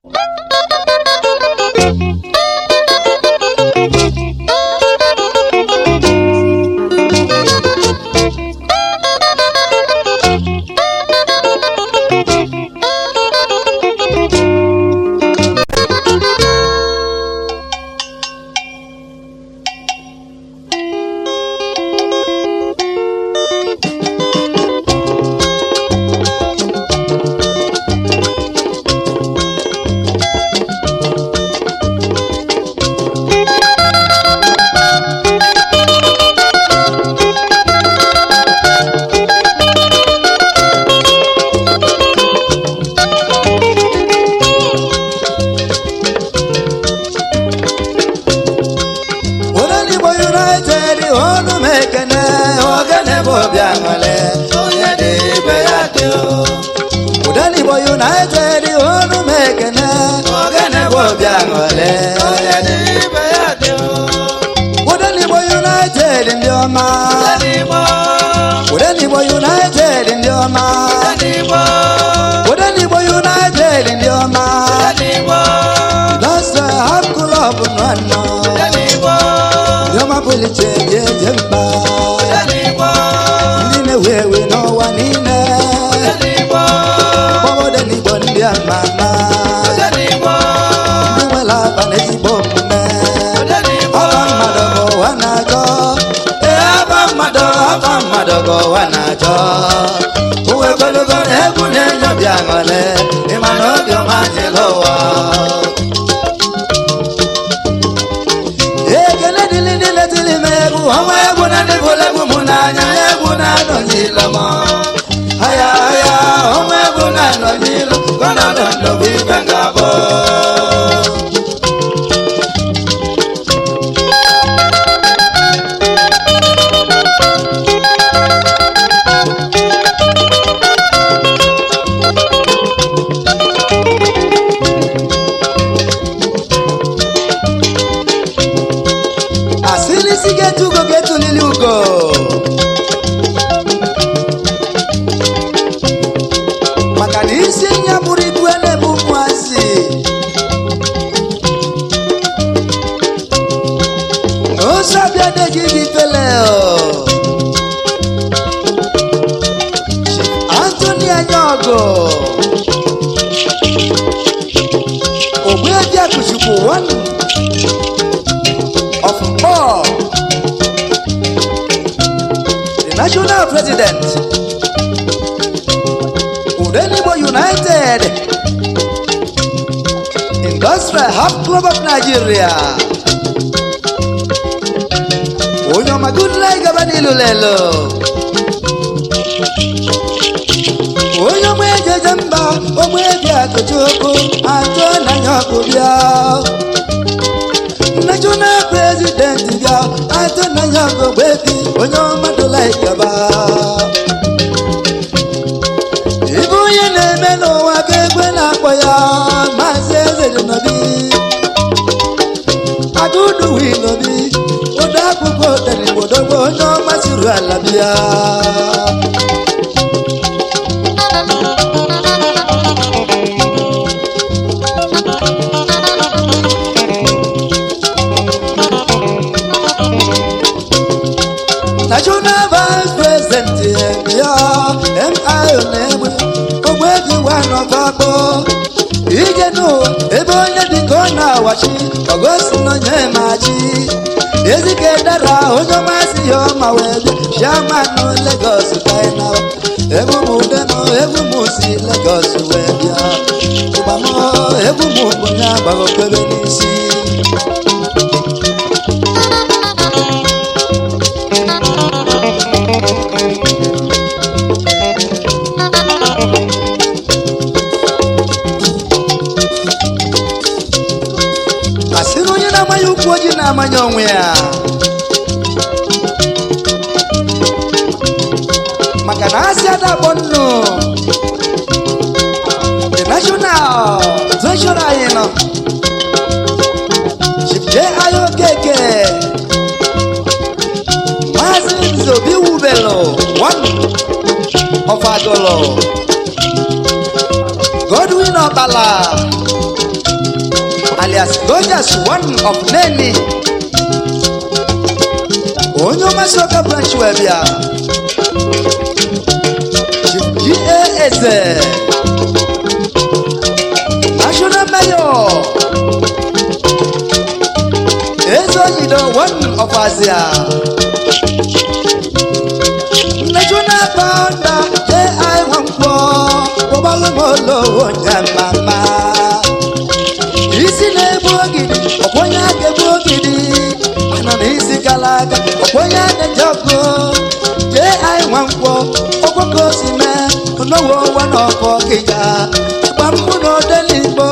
Godwin Obala, alias Gorgeous One of Neni Onyo Masoka branch webia GAS National Mayor Ezo Yido One of Asia National Founder J.I. Wangpo Obalomolo Wonyamama Isi Nebogidi Okonya Gebogidi Ananisi Kalaga Okonya Nejogo J.I. Wangpo Okoko Sime Onowo Wanoko Kija Bambuno Delibo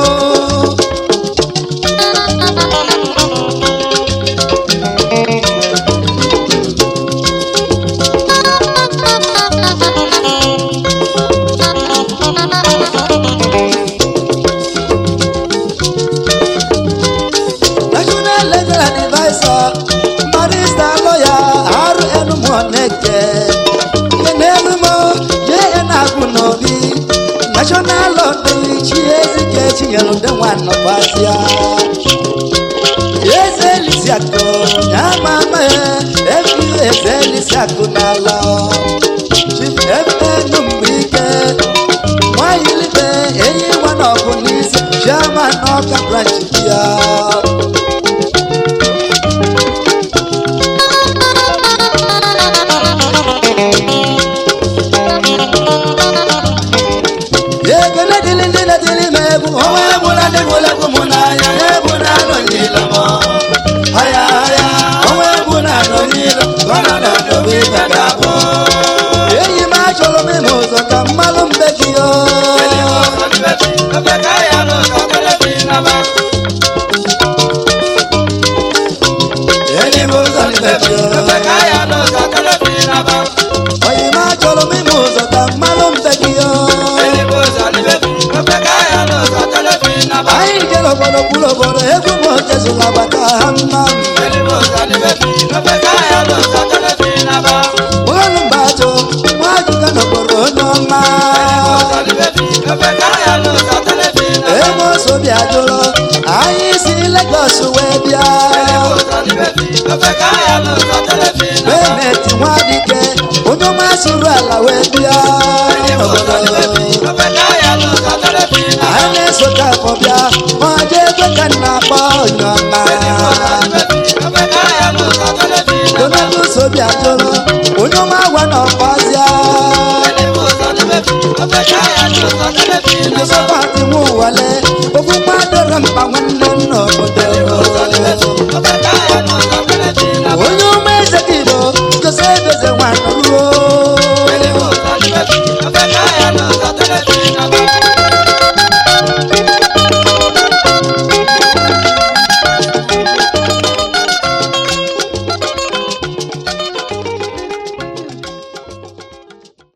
National Lottery, Chiesi Getting on the one of Asia. Yes, Elisiaco, Yamama, Elisiaco Nala. Chief F.N. Weekend. Why you live there? Any one of police, German or Branch here. I see Lagos Webia. Benet Wadike, Unoma Surala Webia. I never got Fobia, Majeka Kanapa, Donatu Sobia Jolo, Unoma one of Asia. Wale